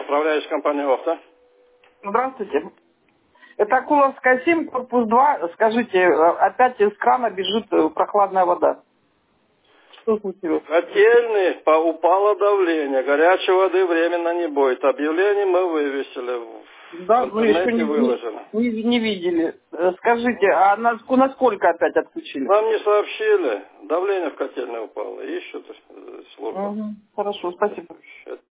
управляющая компания «Офта». Здравствуйте. Это Куловская 7, корпус 2. Скажите, опять из крана бежит прохладная вода. Что случилось? Котельный, упало давление, горячей воды временно не будет. Объявление мы вывесили, Да, в вы еще интернете выложено. не видели. Скажите, а насколько опять отключили? Нам не сообщили, давление в котельной упало, ищут службу. Хорошо, спасибо.